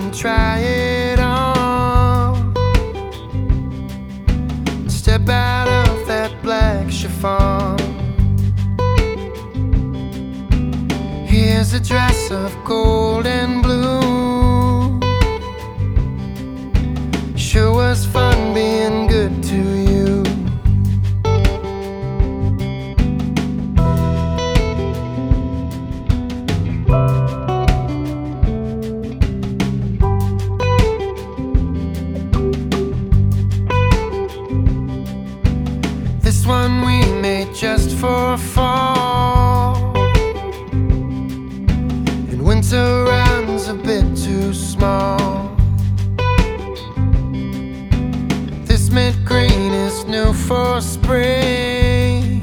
and try it on. Step out of that black chiffon. Here's a dress of gold and blue. Sure was fun being good to you. This one we made just for fall, and winter round's a bit too small. This mint green is new for spring.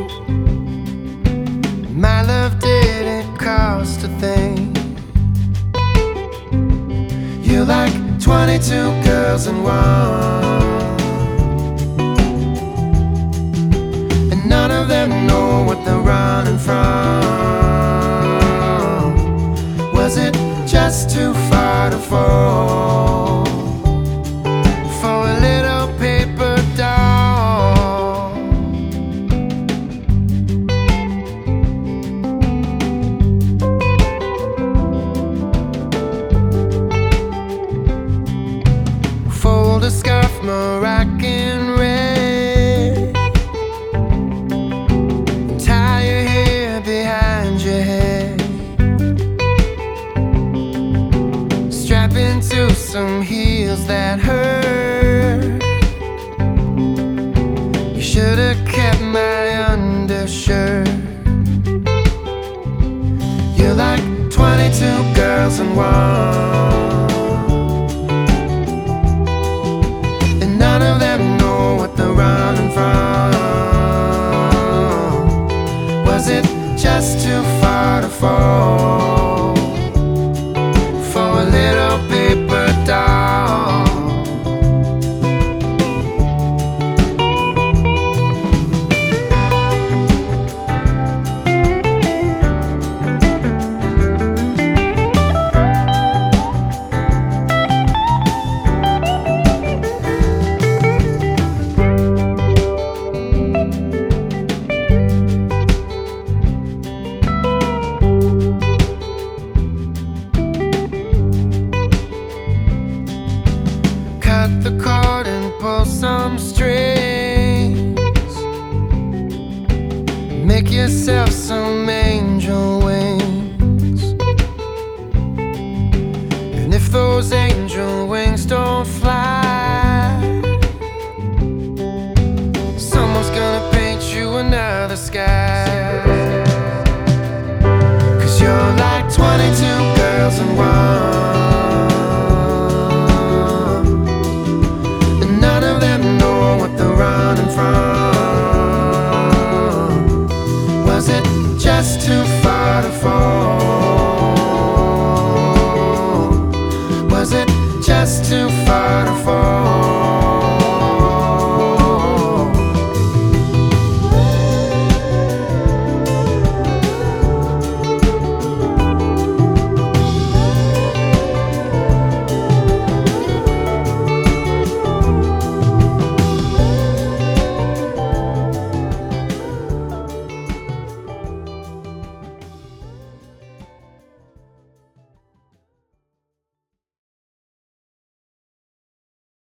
My love didn't cost a thing. You're like 22 girls in one, none of them know what they're running from. Was it just too far to fall for a little paper doll? Fold a scarf, Moroccan red. Strap into some heels that hurt. You should've kept my undershirt. You're like 22 girls in one, and none of them know what they're running from. Was it just too far to fall for a little paper doll? Cut the cord and pull some strings. Make yourself some